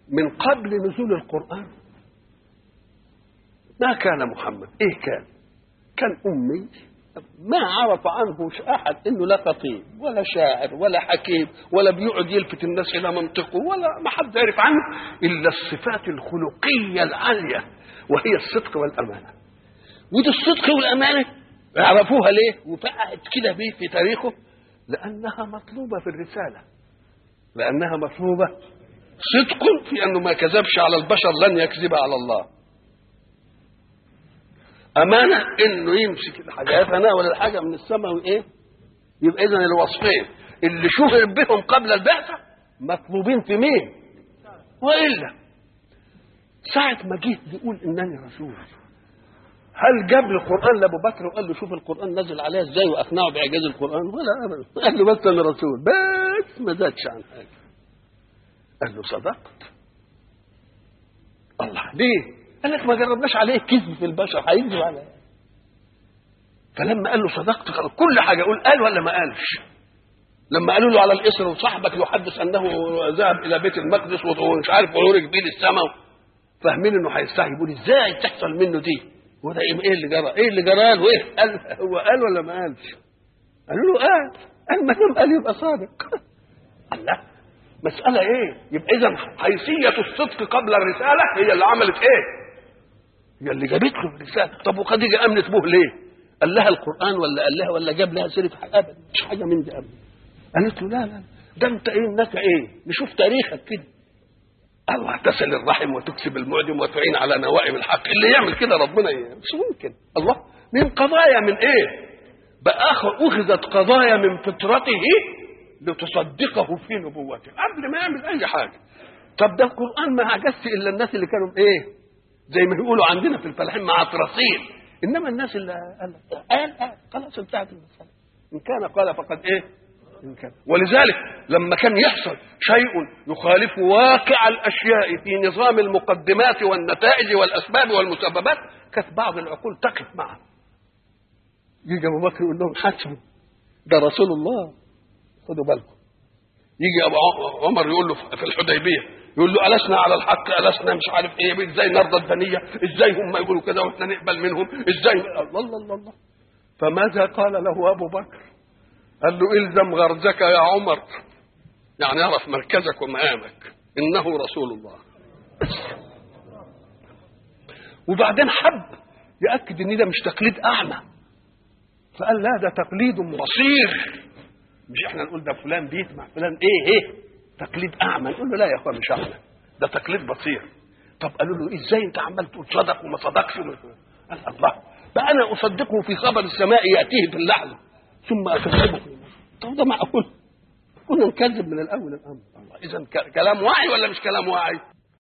من قبل نزول القرآن ما كان محمد كان أمي، ما عرف عنه أحد إنه لا خطيب ولا شاعر ولا حكيم ولا بيقعد يلفت الناس إلى منطقه، ولا ما حد يعرف عنه إلا الصفات الخلقية العالية وهي الصدق والأمانة. ودي الصدق والأمانة يعرفوها ليه وفقعت كده بيه في تاريخه؟ لأنها مطلوبة في الرسالة، لأنها مطلوبة صدق في أنه ما كذبش على البشر لن يكذب على الله، أمانة إنه يمسك الحاجة يتناول الحاجة من السماء وإيه. يبقى إذن الوصفين اللي شهر بهم قبل البعثة مطلوبين في مين؟ وإلا ساعة ما جيت يقول إنني رسول، هل جاب القرآن لأبو بكر وقال له شوف القرآن نزل عليه إزاي وأقنعه بإعجاز القرآن؟ ولا أبدا، قال له بس أنا رسول بس، ما زادش عن حاجة. قال له صدقت. الله ليه؟ قال لك ما جربناش عليه كذب في البشر، هيكذب عليه. فلما قال له صدقت كل حاجه قال ولا ما قالش؟ لما قالوا له على الاسر وصاحبك يحدث انه ذهب الى بيت المقدس ومش عارف وعرج بيه للسماء، فاهمين انه هيستحي، يقول ازاي تحصل منه دي؟ وده ايه اللي جرى؟ ايه اللي جرى له؟ ايه قال؟ هو قال ولا ما قالش؟ قالوا له قال ما دام قال يبقى صادق. الله، مساله ايه؟ يبقى اذا حيثيه الصدق قبل الرساله هي اللي عملت ايه؟ هي اللي جابت له الرساله. طب وخديجه امنت به ليه؟ قال لها القران ولا قال لها ولا جاب لها سيره ابدا؟ مش حاجه من دي ابدا. قالت له لا ده انت ايه انك ايه؟ نشوف تاريخك كده. الله، تصل الرحم وتكسب المعدم وتعين على نوائب الحق. اللي يعمل كده ربنا مش ممكن. الله، من قضايا من ايه؟ بقى اخذت قضايا من فطرته لتصدقه في نبوته قبل ما يعمل اي حاجه. طب ده القران ما عجزش الا الناس اللي كانوا ايه؟ زي ما بيقولوا عندنا في الفلاحين معطرسين. انما الناس اللي قال خلاص انتهت المساله. ان كان قال فقد ايه؟ إن كان. ولذلك لما كان يحصل شيء يخالف واقع الاشياء في نظام المقدمات والنتائج والاسباب والمسببات، كانت بعض العقول تقف معه. يجي ابو بكر يقول لهم حسبوا ده رسول الله، خدوا بالكم. يجي ابو عمر يقول له في الحديبيه، يقول له ألسنا على الحق، ألسنا مش عارف ايه، ازاي نرضى الدنيا، ازاي هم يقولوا كذا واحنا نقبل منهم، ازاي الله. فماذا قال له ابو بكر؟ قال له الزم غرزك يا عمر، يعني اعرف مركزك ومقامك، انه رسول الله. وبعدين حب يأكد ان ده مش تقليد اعمى، فقال لا ده تقليد بصير. مش احنا نقول ده فلان بيسمع فلان ايه تقليد اعمى، نقول له لا يا اخوان مش اعمى، ده تقليد بصير. طب قالوا له ازاي انت عمال تقول صدق وما صدقش؟ قال الله، بقى انا اصدقه في خبر السماء ياتيه في اللحظه ثم اكذبه. طب ده معقول؟ كنا نكذب من الاول الامر. الله، اذا كلام واعي ولا مش كلام واعي؟